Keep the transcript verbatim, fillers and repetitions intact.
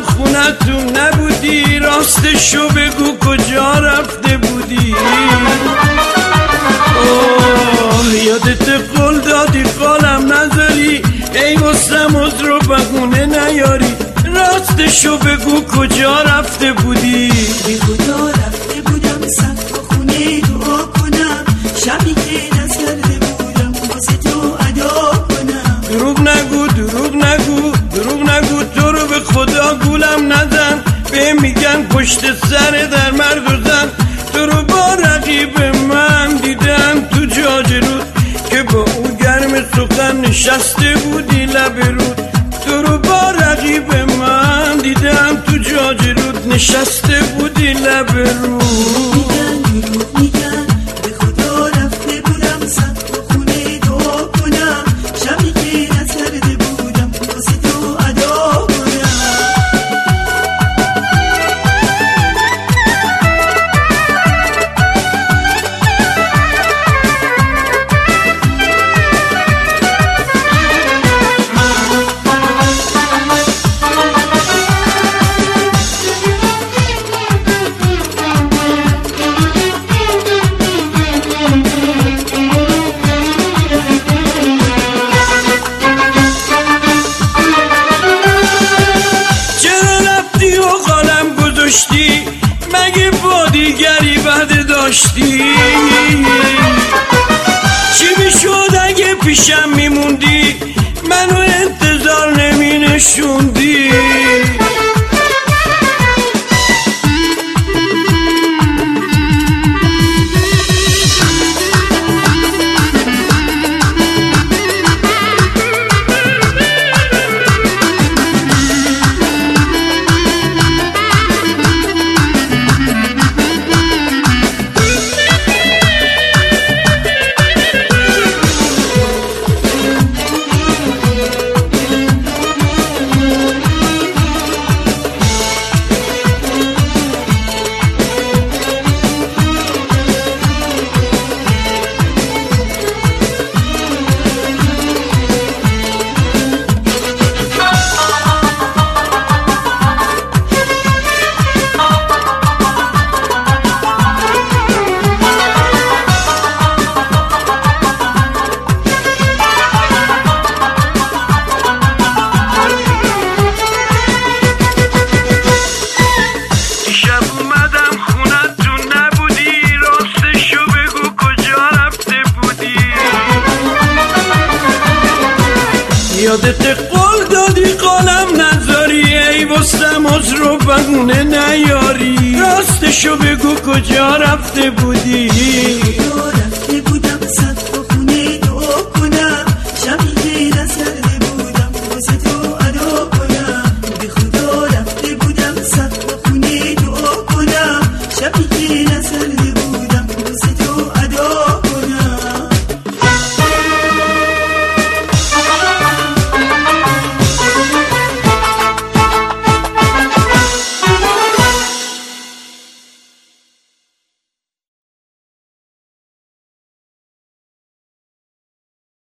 اومدم خونتون نبودی، راستشو بگو کجا رفته بودی. اوه یادت قول دادی قالم نذاری، ای واسم عذر رو بهونه نیاری، راستشو بگو کجا رفته بودی. به خدا رفته بودم سقف خونه دعا کنم، شبی که نزرده بودم واسه تو ادا کنم. دروغ نگو دروغ نگو دروغ نگو، تو رو به خدا گولم نزن، به میگن پشت سر در مرد و زن. تو رو با رقیب من دیدم تو جاج رود، که با او گرم سخن نشسته بودی لب رود. تو رو با رقیب من دیدم تو جاج رود، نشسته بودی لب رود. میگن دروغ میگن، به خدا رفته بودم سقف خونه دعا کنم، شبی که نزرده بودم واسه تو ادا کنم. مگه با دیگری بعد داشتی؟ چی میشد اگه پیشم میموندی، منو انتظار نمی نشوندی؟ یادت قول دادی قالم نذاری، ای واسم عذر رو بهونه نیاری، راستشو بگو کجا رفته بودی. رفته بودم سقف